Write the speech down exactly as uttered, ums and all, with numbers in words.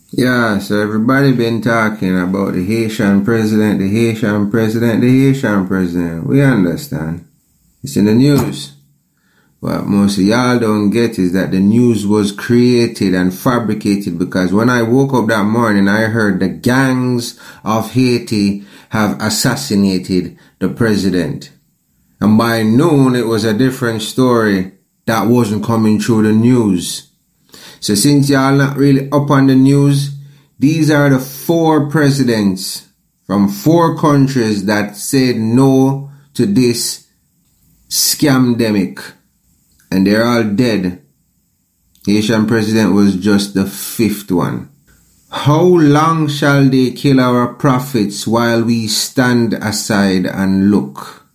Yeah, so everybody been talking about the Haitian president, the Haitian president, the Haitian president. We understand. It's in the news. What most of y'all don't get is that the news was created and fabricated, because when I woke up that morning, I heard the gangs of Haiti have assassinated the president. And by noon, it was a different story that wasn't coming through the news. So since y'all not really up on the news, these are the four presidents from four countries that said no to this scamdemic. And they're all dead. The Haitian president was just the fifth one. How long shall they kill our prophets while we stand aside and look?